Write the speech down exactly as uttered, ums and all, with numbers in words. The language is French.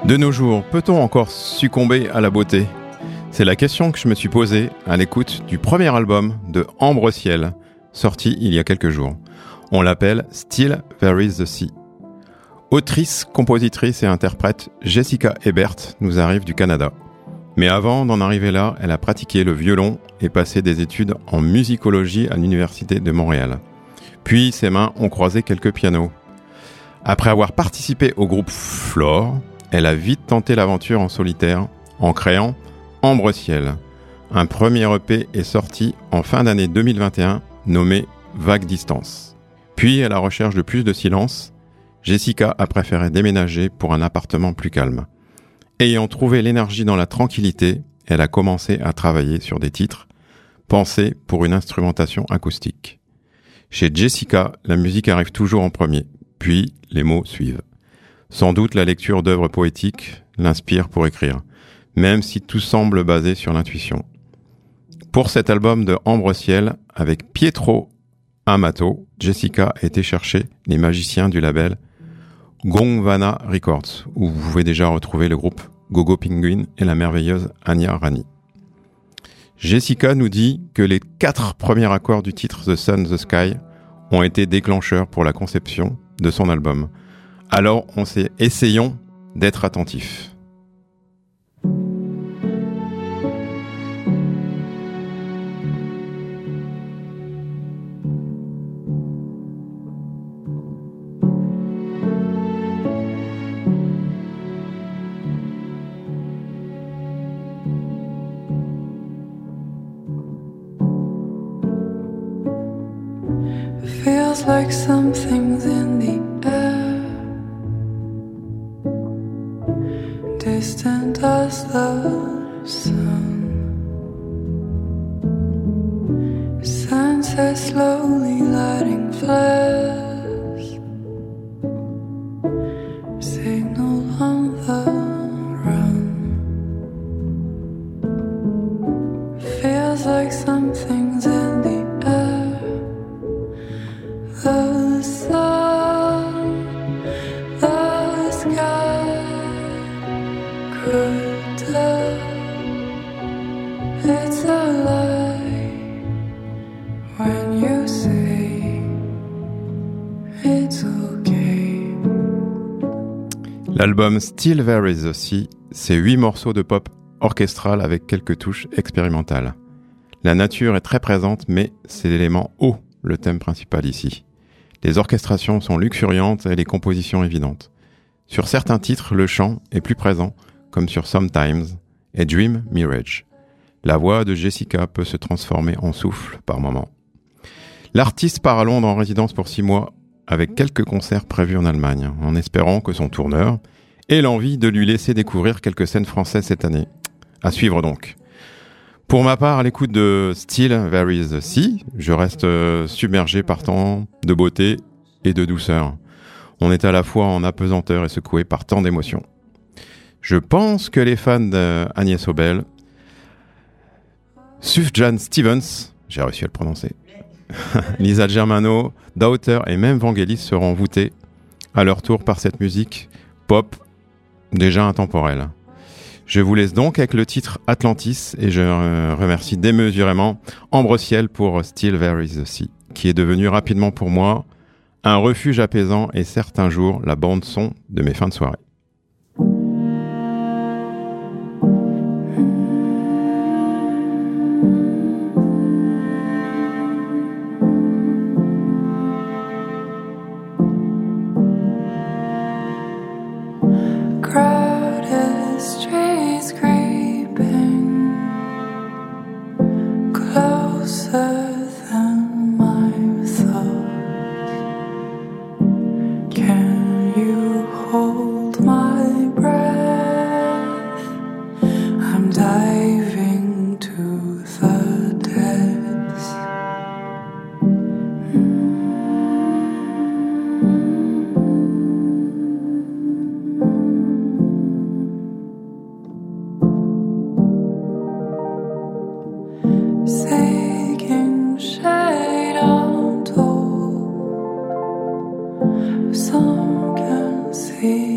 De nos jours, peut-on encore succomber à la beauté ? C'est la question que je me suis posée à l'écoute du premier album de Ambre Ciel, sorti il y a quelques jours. On l'appelle Still There Is the Sea. Autrice, compositrice et interprète, Jessica Ebert nous arrive du Canada. Mais avant d'en arriver là, elle a pratiqué le violon et passé des études en musicologie à l'Université de Montréal. Puis ses mains ont croisé quelques pianos. Après avoir participé au groupe Flore, elle a vite tenté l'aventure en solitaire en créant Ambre Ciel. Un premier E P est sorti en fin d'année deux mille vingt et un nommé Vague Distance. Puis, à la recherche de plus de silence, Jessica a préféré déménager pour un appartement plus calme. Ayant trouvé l'énergie dans la tranquillité, elle a commencé à travailler sur des titres pensés pour une instrumentation acoustique. Chez Jessica, la musique arrive toujours en premier, puis les mots suivent. Sans doute la lecture d'œuvres poétiques l'inspire pour écrire, même si tout semble basé sur l'intuition. Pour cet album de Ambre Ciel, avec Pietro Amato, Jessica a été chercher les magiciens du label Gondwana Records, où vous pouvez déjà retrouver le groupe Gogo Penguin et la merveilleuse Anya Rani. Jessica nous dit que les quatre premiers accords du titre The Sun, The Sky ont été déclencheurs pour la conception de son album. Alors on s'est essayons d'être attentifs. Feels like something's in the air, distant as the sun. Senses slowly lighting flares, signal on the run. Feels like something's in the air. The sun, the sky could tell it's a lie when you say it's okay. L'album Still There Is the Sea, c'est huit morceaux de pop orchestral avec quelques touches expérimentales. La nature est très présente, mais c'est l'élément eau, le thème principal ici. Les orchestrations sont luxuriantes et les compositions évidentes. Sur certains titres, le chant est plus présent, comme sur Sometimes et Dream Mirage. La voix de Jessica peut se transformer en souffle par moments. L'artiste part à Londres en résidence pour six mois, avec quelques concerts prévus en Allemagne, en espérant que son tourneur ait l'envie de lui laisser découvrir quelques scènes françaises cette année. À suivre donc. Pour ma part, à l'écoute de Still There Is the Sea, je reste submergé par tant de beauté et de douceur. On est à la fois en apesanteur et secoué par tant d'émotions. Je pense que les fans d'Agnès Obel, Sufjan Stevens, j'ai réussi à le prononcer, Lisa Germano, Daughter et même Vangelis seront voûtés à leur tour par cette musique pop déjà intemporelle. Je vous laisse donc avec le titre Atlantis et je remercie démesurément Ambre Ciel pour Still There Is the Sea, qui est devenu rapidement pour moi un refuge apaisant et certains jours la bande son de mes fins de soirée. Sinking shade on top, some can see.